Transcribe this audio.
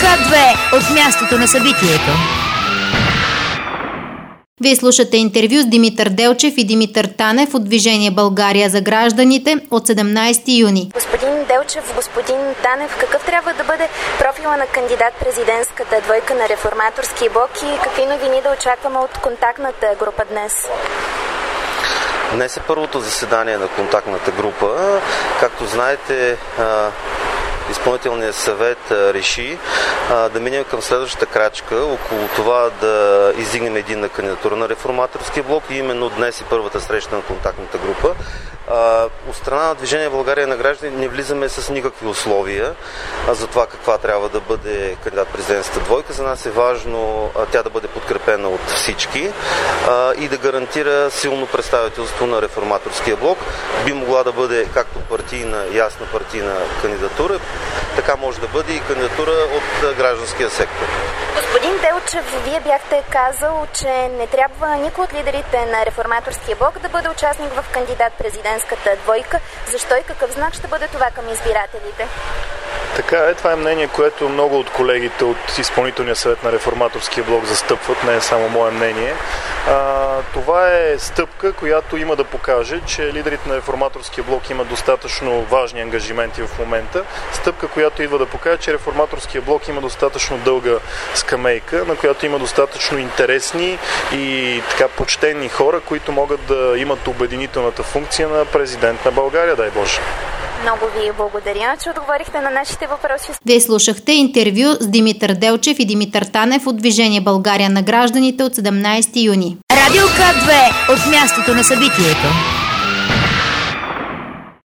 К2 от мястото на събитието. Вие слушате интервю с Димитър Делчев и Димитър Танев от Движение България за гражданите от 17 юни. Господин Делчев, господин Танев, какъв трябва да бъде профила на кандидат-президентската двойка на Реформаторския блок и какви новини да очакваме от контактната група днес? Днес е първото заседание на контактната група. Както знаете, Изпълнителният съвет реши да минем към следващата крачка, около това да издигнем единна кандидатура на Реформаторския блок и именно днес е първата среща на контактната група. От страна на Движение България на граждани не влизаме с никакви условия за това каква трябва да бъде кандидат-президентската двойка. За нас е важно тя да бъде подкрепена от всички и да гарантира силно представителство на Реформаторския блок. Би могла да бъде както партийна, ясна партийна кандидатура, така може да бъде и кандидатура от гражданския сектор. Господин Делчев, вие бяхте казал, че не трябва никой от лидерите на Реформаторския блок да бъде участник в кандидат-президентската двойка. Защо и какъв знак ще бъде това към избирателите? Така е, това е мнение, което много от колегите от Изпълнителния съвет на Реформаторския блок застъпват, не е само мое мнение. Това е стъпка, която има да покаже, че лидерите на Реформаторския блок имат достатъчно важни ангажименти в момента. Стъпка, която идва да покаже, че Реформаторския блок има достатъчно дълга скамейка, на която има достатъчно интересни и така почтени хора, които могат да имат обединителната функция на президент на България, дай Боже. Много ви благодаря, че отговорихте на нашите въпроси. Вие слушахте интервю с Димитър Делчев и Димитър Танев от Движение България на гражданите от 17 юни. Радио К2 от мястото на събитието.